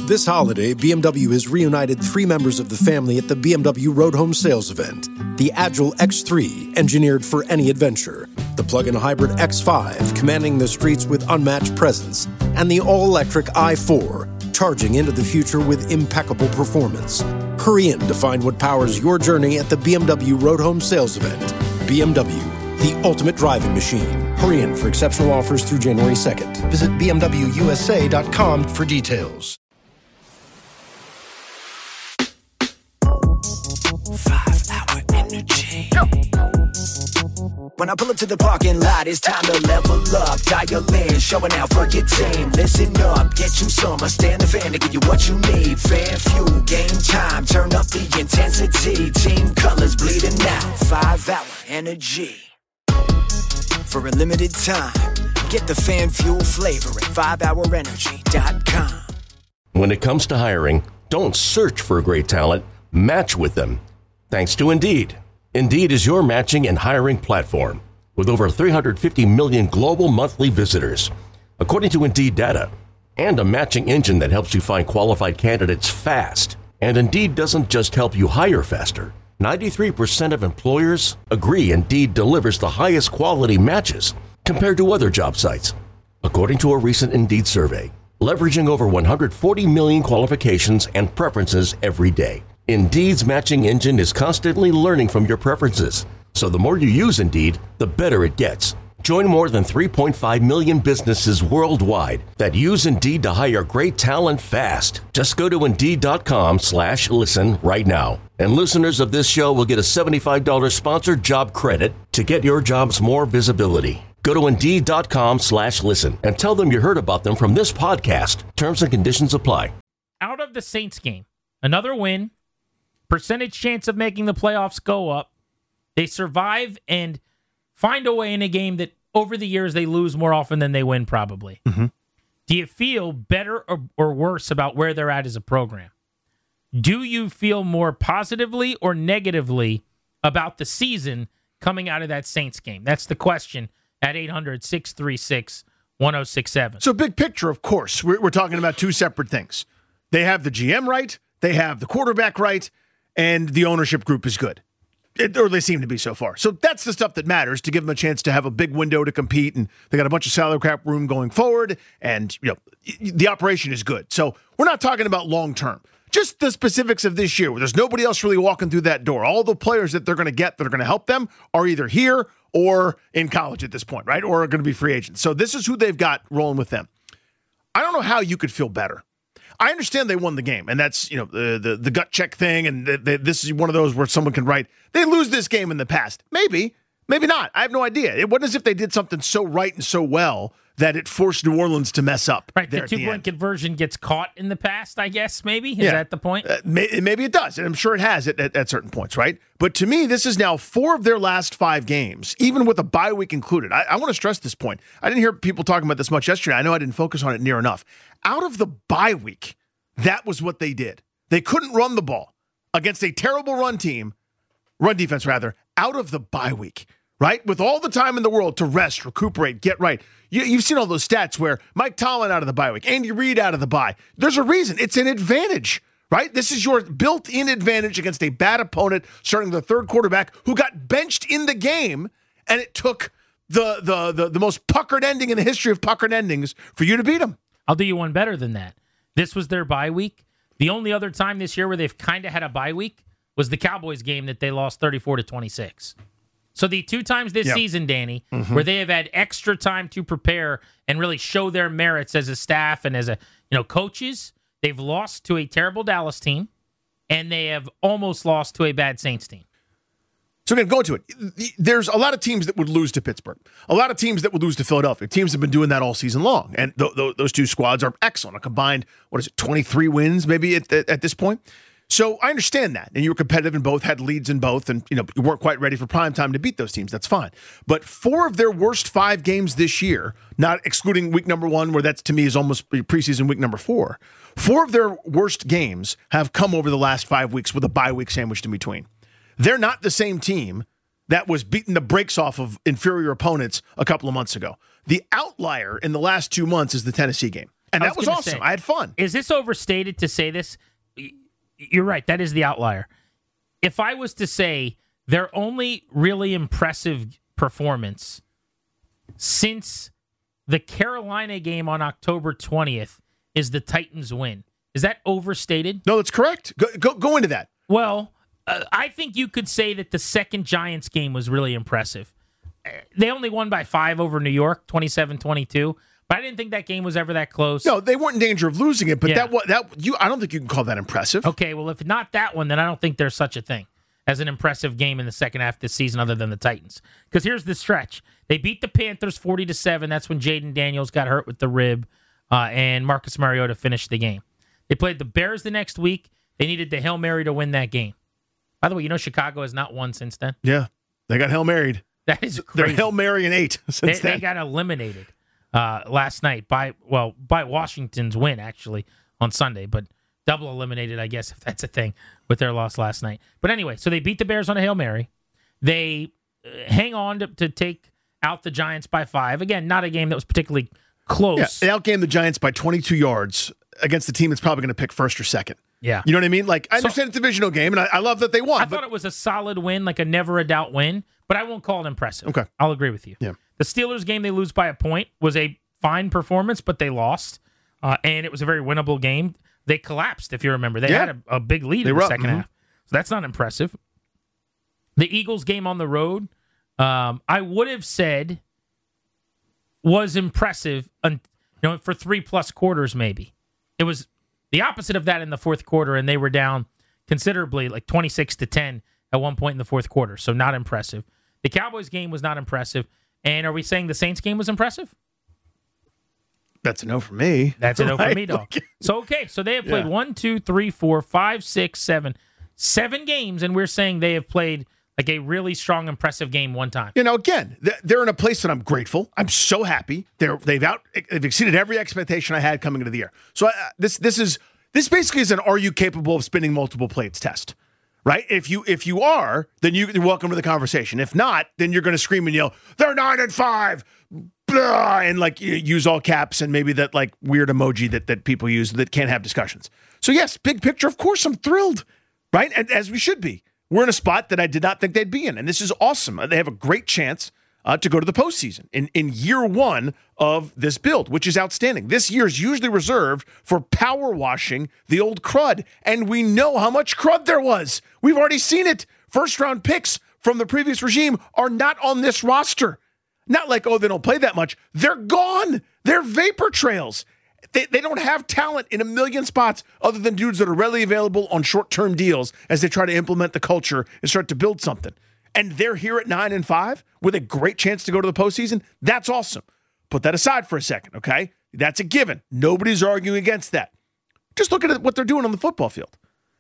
This holiday, BMW has reunited 3 members of the family at the BMW Road Home Sales event. The Agile X3, engineered for any adventure. The plug-in hybrid X5, commanding the streets with unmatched presence. And the all-electric i4, charging into the future with impeccable performance. Hurry in to find what powers your journey at the BMW Road Home Sales event. BMW, the ultimate driving machine. Hurry in for exceptional offers through January 2nd. Visit BMWUSA.com for details. 5-hour energy. When I pull up to the parking lot, it's time to level up. Dial in, showing out for your team. Listen up, get you some. I stand the fan to give you what you need. Fan fuel, game time. Turn up the intensity. Team colors bleeding out. 5-hour energy. For a limited time, get the fan fuel flavor at 5hourenergy.com. When it comes to hiring, don't search for great talent, match with them. Thanks to Indeed. Indeed is your matching and hiring platform with over 350 million global monthly visitors, according to Indeed data, and a matching engine that helps you find qualified candidates fast. And Indeed doesn't just help you hire faster. 93% of employers agree Indeed delivers the highest quality matches compared to other job sites, according to a recent Indeed survey, leveraging over 140 million qualifications and preferences every day. Indeed's matching engine is constantly learning from your preferences, so the more you use Indeed, the better it gets. Join more than 3.5 million businesses worldwide that use Indeed to hire great talent fast. Just go to Indeed.com/listen right now. And listeners of this show will get a $75 sponsored job credit to get your jobs more visibility. Go to Indeed.com/listen and tell them you heard about them from this podcast. Terms and conditions apply. Out of the Saints game, another win, percentage chance of making the playoffs go up. They survive and find a way in a game that over the years they lose more often than they win probably. Mm-hmm. Do you feel better or worse about where they're at as a program? Do you feel more positively or negatively about the season coming out of that Saints game? That's the question at 800-636-1067. So big picture, of course, we're talking about two separate things. They have the GM right, they have the quarterback right, and the ownership group is good. Or they seem to be so far. So that's the stuff that matters to give them a chance to have a big window to compete, and they got a bunch of salary cap room going forward, and the operation is good. So we're not talking about long term. Just the specifics of this year, where there's nobody else really walking through that door. All the players that they're going to get that are going to help them are either here or in college at this point, right? Or are going to be free agents. So this is who they've got rolling with them. I don't know how you could feel better. I understand they won the game, and that's the gut check thing, and this is one of those where someone can write, they lose this game in the past. Maybe not. I have no idea. It wasn't as if they did something so right and so well that it forced New Orleans to mess up. Right, the 2-point conversion gets caught in the past, I guess, maybe? Is that the point? Maybe it does, and I'm sure it has at certain points, right? But to me, this is now 4 of their last 5 games, even with a bye week included. I want to stress this point. I didn't hear people talking about this much yesterday. I know I didn't focus on it near enough. Out of the bye week, that was what they did. They couldn't run the ball against a terrible run defense, out of the bye week, right? With all the time in the world to rest, recuperate, get right. You've seen all those stats where Mike Tomlin out of the bye week, Andy Reid out of the bye. There's a reason. It's an advantage, right? This is your built-in advantage against a bad opponent, starting the third quarterback who got benched in the game, and it took the most puckered ending in the history of puckered endings for you to beat him. I'll do you one better than that. This was their bye week. The only other time this year where they've kind of had a bye week was the Cowboys game that they lost 34-26. So the 2 times this season, Danny, where they have had extra time to prepare and really show their merits as a staff and as coaches, they've lost to a terrible Dallas team, and they have almost lost to a bad Saints team. So again, go into it. There's a lot of teams that would lose to Pittsburgh. A lot of teams that would lose to Philadelphia. Teams have been doing that all season long. And those 2 squads are excellent. A combined, 23 wins maybe at this point? So I understand that. And you were competitive in both, had leads in both, and you weren't quite ready for prime time to beat those teams. That's fine. But 4 of their worst 5 games this year, not excluding week number 1, where that's to me is almost preseason week number 4, 4 of their worst games have come over the last 5 weeks with a bye week sandwiched in between. They're not the same team that was beating the brakes off of inferior opponents a couple of months ago. The outlier in the last 2 months is the Tennessee game. And that was awesome. I had fun. Is this overstated to say this? You're right. That is the outlier. If I was to say their only really impressive performance since the Carolina game on October 20th is the Titans win, is that overstated? No, that's correct. Go into that. Well, I think you could say that the second Giants game was really impressive. They only won by 5 over New York, 27-22. But I didn't think that game was ever that close. No, they weren't in danger of losing it, but I don't think you can call that impressive. Okay, well, if not that one, then I don't think there's such a thing as an impressive game in the second half this season other than the Titans. Because here's the stretch. They beat the Panthers 40-7. That's when Jaden Daniels got hurt with the rib, and Marcus Mariota finished the game. They played the Bears the next week. They needed the Hail Mary to win that game. By the way, Chicago has not won since then. Yeah, they got Hail Maried. That is crazy. They're Hail Mary and 8 since then. They got eliminated last night by Washington's win, actually, on Sunday. But double eliminated, I guess, if that's a thing, with their loss last night. But anyway, so they beat the Bears on a Hail Mary. They hang on to take out the Giants by 5. Again, not a game that was particularly close. Yeah, they outgained the Giants by 22 yards against the team that's probably going to pick first or second. Yeah. You know what I mean? Like, I understand it's a divisional game, and I love that they won. I thought it was a solid win, like a never-a-doubt win, but I won't call it impressive. Okay. I'll agree with you. Yeah. The Steelers game, they lose by a point, was a fine performance, but they lost, and it was a very winnable game. They collapsed, if you remember. They had a big lead in the second half. So that's not impressive. The Eagles game on the road, I would have said was impressive for 3+ quarters maybe. It was the opposite of that in the fourth quarter, and they were down considerably, like 26-10 at one point in the fourth quarter, so not impressive. The Cowboys game was not impressive. And are we saying the Saints game was impressive? That's a no for me. That's a no for me, dog. So they have played 1, 2, 3, 4, 5, 6, 7 games, and we're saying they have played like a really strong, impressive game one time. Again, they're in a place that I'm grateful. I'm so happy. They've exceeded every expectation I had coming into the year. So this basically is an are you capable of spinning multiple plates test, right? If you are, then you're welcome to the conversation. If not, then you're going to scream and yell, they're 9-5, blah, and use all caps and maybe that like weird emoji that people use that can't have discussions. So yes, big picture, of course I'm thrilled, right? And as we should be. We're in a spot that I did not think they'd be in, and this is awesome. They have a great chance to go to the postseason in year one of this build, which is outstanding. This year is usually reserved for power washing the old crud, and we know how much crud there was. We've already seen it. First-round picks from the previous regime are not on this roster. Not like, they don't play that much. They're gone. They're vapor trails. They don't have talent in a million spots other than dudes that are readily available on short-term deals as they try to implement the culture and start to build something. And they're here at 9-5 with a great chance to go to the postseason. That's awesome. Put that aside for a second, okay? That's a given. Nobody's arguing against that. Just look at what they're doing on the football field.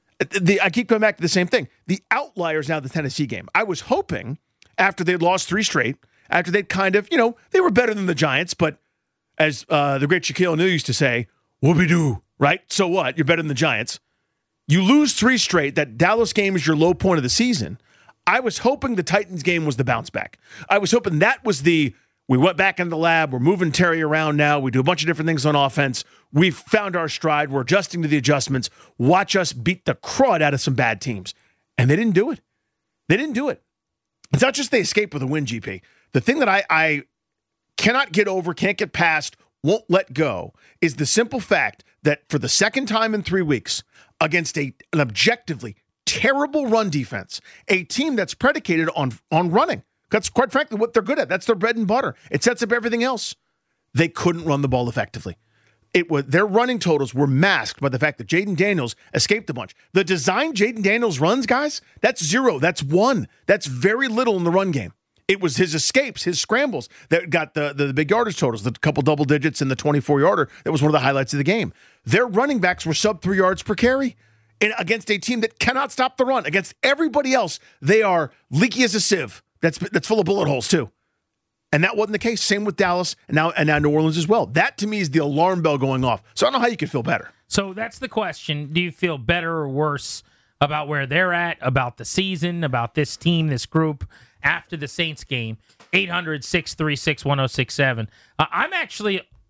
I keep coming back to the same thing. The outlier is now the Tennessee game. I was hoping after they'd lost 3 straight, after they'd kind of, they were better than the Giants, but as the great Shaquille O'Neal used to say, whoopee-doo, right? So what? You're better than the Giants. You lose 3 straight. That Dallas game is your low point of the season. I was hoping the Titans game was the bounce back. I was hoping that was we went back into the lab. We're moving Terry around now. We do a bunch of different things on offense. We've found our stride. We're adjusting to the adjustments. Watch us beat the crud out of some bad teams. And they didn't do it. They didn't do it. It's not just they escaped with a win, GP. The thing that I cannot get over, can't get past, won't let go, is the simple fact that for the second time in 3 weeks, against an objectively terrible run defense, a team that's predicated on running, that's quite frankly what they're good at. That's their bread and butter. It sets up everything else. They couldn't run the ball effectively. Their running totals were masked by the fact that Jaden Daniels escaped a bunch. The design Jaden Daniels runs, guys, that's 0. That's 1. That's very little in the run game. It was his escapes, his scrambles that got the big yardage totals, the couple double digits and the 24-yarder. That was one of the highlights of the game. Their running backs were sub 3 yards per carry against a team that cannot stop the run. Against everybody else, they are leaky as a sieve. That's full of bullet holes too. And that wasn't the case. Same with Dallas and now New Orleans as well. That to me is the alarm bell going off. So I don't know how you could feel better. So that's the question. Do you feel better or worse about where they're at, about the season, about this team, this group, after the Saints game? 800-636-1067. I'm actually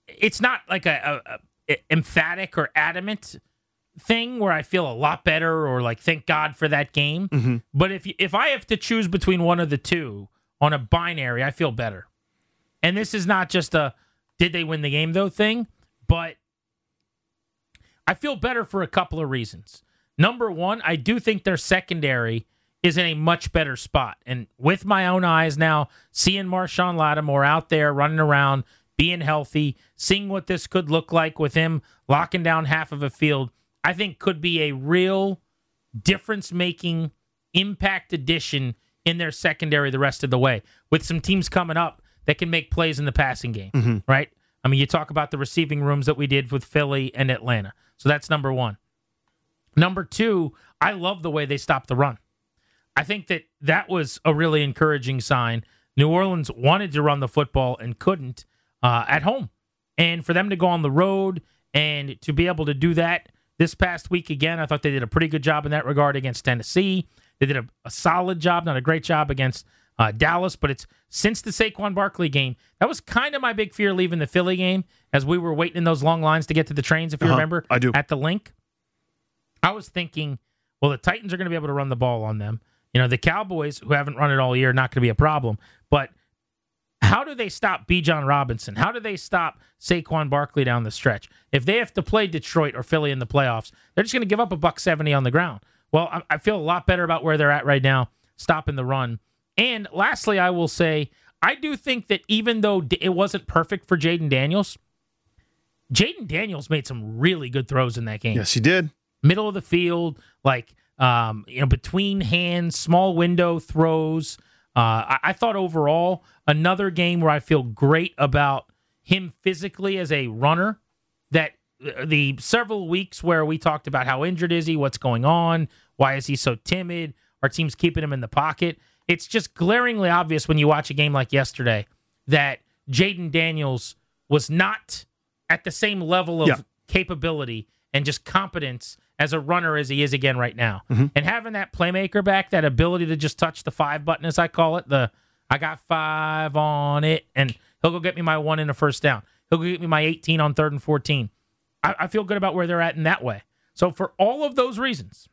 it's not like a emphatic or adamant thing where I feel a lot better or like thank God for that game. Mm-hmm. But if I have to choose between one of the two on a binary, I feel better. And this is not just a did they win the game though thing, but I feel better for a couple of reasons. Number one, I do think their secondary is in a much better spot. And with my own eyes now, seeing Marshawn Lattimore out there running around, being healthy, seeing what this could look like with him locking down half of a field, I think could be a real difference-making impact addition in their secondary the rest of the way, with some teams coming up that can make plays in the passing game, right? I mean, you talk about the receiving rooms that we did with Philly and Atlanta. So that's number one. Number two, I love the way they stopped the run. I think that was a really encouraging sign. New Orleans wanted to run the football and couldn't at home. And for them to go on the road and to be able to do that this past week again, I thought they did a pretty good job in that regard against Tennessee. They did a solid job, not a great job against Dallas, but it's since the Saquon Barkley game. That was kind of my big fear leaving the Philly game as we were waiting in those long lines to get to the trains, if you remember, I do. At the link. I was thinking, well, the Titans are going to be able to run the ball on them. You know, the Cowboys, who haven't run it all year, not going to be a problem. But how do they stop Bijan Robinson? How do they stop Saquon Barkley down the stretch? If they have to play Detroit or Philly in the playoffs, they're just going to give up $170 on the ground. Well, I feel a lot better about where they're at right now, stopping the run. And lastly, I will say, I do think that even though it wasn't perfect for Jaden Daniels made some really good throws in that game. Yes, he did. Middle of the field, like between hands, small window throws. I thought overall, another game where I feel great about him physically as a runner. That the several weeks where we talked about how injured is he, what's going on, why is he so timid, our team's keeping him in the pocket. It's just glaringly obvious when you watch a game like yesterday that Jaden Daniels was not at the same level of capability and just competence as a runner as he is again right now. And having that playmaker back, that ability to just touch the 5 button, as I call it, I got 5 on it, and he'll go get me my 1 in a first down. He'll go get me my 18 on 3rd and 14. I feel good about where they're at in that way. So for all of those reasons,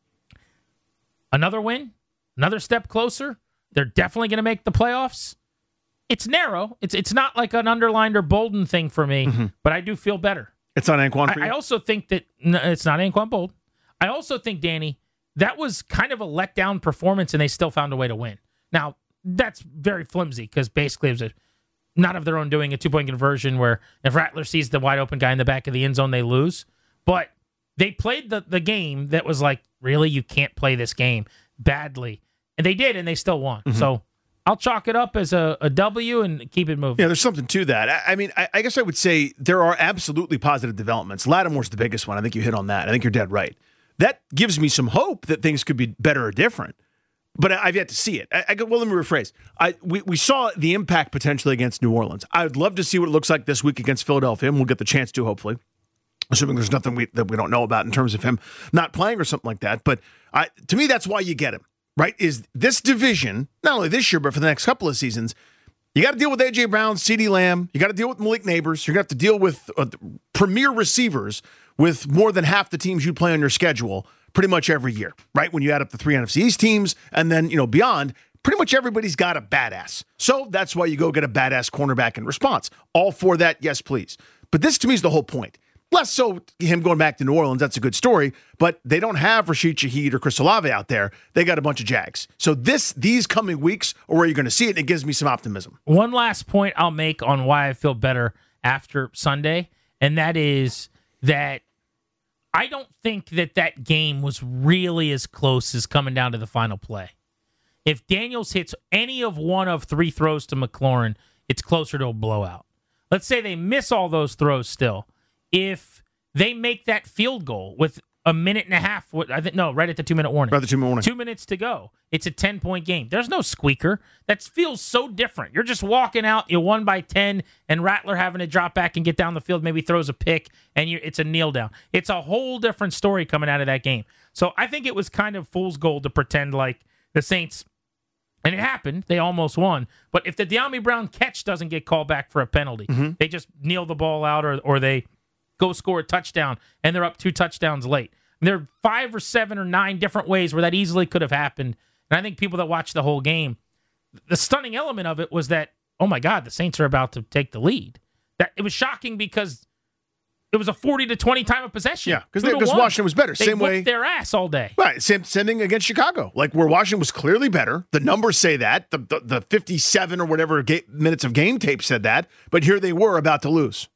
another win, another step closer. They're definitely going to make the playoffs. It's narrow. It's not like an underlined or bolden thing for me, but I do feel better. It's not Anquan for you? I also think that it's not Anquan Bold. I also think, Danny, that was kind of a letdown performance, and they still found a way to win. Now, that's very flimsy because basically it was not of their own doing, a 2-point conversion where if Rattler sees the wide open guy in the back of the end zone, they lose. But they played the game that was like, really, you can't play this game badly. And they did, and they still won. So I'll chalk it up as a W and keep it moving. Yeah, there's something to that. I mean, I guess I would say there are absolutely positive developments. Lattimore's the biggest one. I think you hit on that. I think you're dead right. That gives me some hope that things could be better or different. But I've yet to see it. Well, let me rephrase. We saw the impact potentially against New Orleans. I would love to see what it looks like this week against Philadelphia, and we'll get the chance to, hopefully, assuming there's nothing that we don't know about in terms of him not playing or something like that. But to me, that's why you get him, right? Is this division, not only this year, but for the next couple of seasons, you got to deal with A.J. Brown, CeeDee Lamb. You got to deal with Malik Neighbors. You're going to have to deal with premier receivers with more than half the teams you play on your schedule pretty much every year, right? When you add up the 3 NFC East teams and then, beyond, pretty much everybody's got a badass. So that's why you go get a badass cornerback in response. All for that, yes, please. But this, to me, is the whole point. Less so him going back to New Orleans, that's a good story, but they don't have Rashid Shaheed or Chris Olave out there. They got a bunch of Jags. So these coming weeks are where you're going to see it, and it gives me some optimism. One last point I'll make on why I feel better after Sunday, and that is that I don't think that game was really as close as coming down to the final play. If Daniels hits any of one of 3 throws to McLaurin, it's closer to a blowout. Let's say they miss all those throws still. If they make that field goal with a minute and a half, right at the 2-minute warning. Right at the 2-minute warning. 2 minutes to go. It's a 10-point game. There's no squeaker. That feels so different. You're just walking out, you won by 10, and Rattler having to drop back and get down the field, maybe throws a pick, and it's a kneel down. It's a whole different story coming out of that game. So I think it was kind of fool's gold to pretend like the Saints And it happened. They almost won. But if the De'Ami Brown catch doesn't get called back for a penalty, they just kneel the ball out or they go score a touchdown, and they're up 2 touchdowns late. And there are 5 or 7 or 9 different ways where that easily could have happened. And I think people that watched the whole game, the stunning element of it was that, oh my God, the Saints are about to take the lead. That it was shocking because it was a 40-20 time of possession. Yeah, because Washington was better. They whooped their ass all day. Right, same thing against Chicago. Like where Washington was clearly better. The numbers say that. The 57 or whatever minutes of game tape said that. But here they were about to lose.